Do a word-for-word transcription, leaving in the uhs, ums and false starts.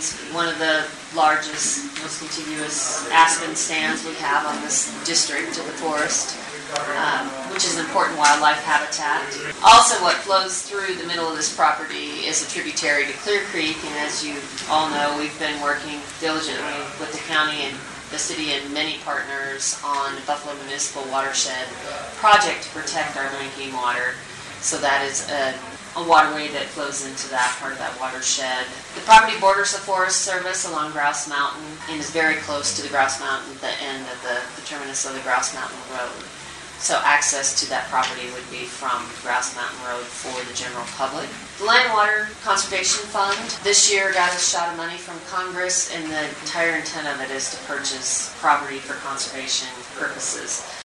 He's one of the largest, most contiguous aspen stands we have on this district of the forest, um, which is an important wildlife habitat. Also, what flows through the middle of this property is a tributary to Clear Creek, and as you all know, we've been working diligently with the county and the city and many partners on the Buffalo Municipal Watershed project to protect our drinking water. So that is a, a waterway that flows into that part of that watershed. The property borders the Forest Service along Grouse Mountain and is very close to the Grouse Mountain, the end of the, the terminus of the Grouse Mountain Road. So access to that property would be from Grouse Mountain Road for the general public. The Land and Water Conservation Fund this year got a shot of money from Congress, and the entire intent of it is to purchase property for conservation purposes.